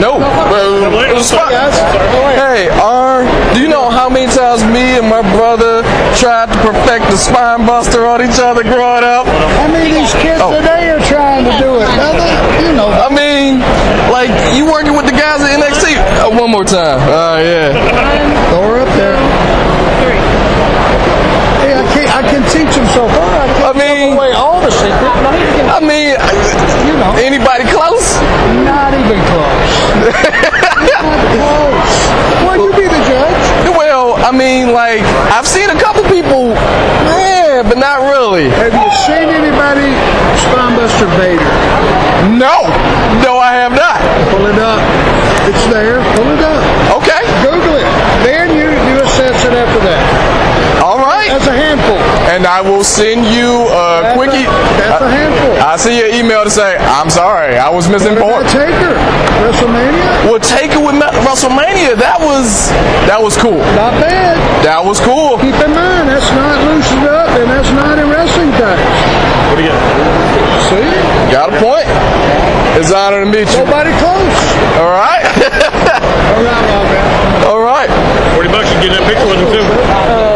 No. Hey, do you know how many times me and my brother tried to perfect the spine buster on each other growing up? I mean, these kids today are trying to do it. You know. I mean, like, you working with the guys at NXT? One more time. Yeah. Throw her up there. Hey, I can teach them so far. I mean, away all the secrets. I mean, you know, anybody close? Not even close. Not close. Well, you be the judge. Well, I mean, like, I've seen a couple people, but not really. Have you seen anybody Spinebuster Vader? No, I have not. Pull it up. It's there. Pull it up. Okay. Google it. Then you assess it after that. All right. That's a handful. And I will send you a quickie. That's a handful. I'll send you an email to say, I'm sorry, I was misinformed. Taker, WrestleMania? Well, Taker with WrestleMania, that was cool. Not bad. That was cool. Keep in mind, that's not loosened up, and that's not in wrestling times. What do you got? See? Got a point. It's an honor to meet you. Nobody close. All right. All right, man. All right. $40 you get that picture with him too.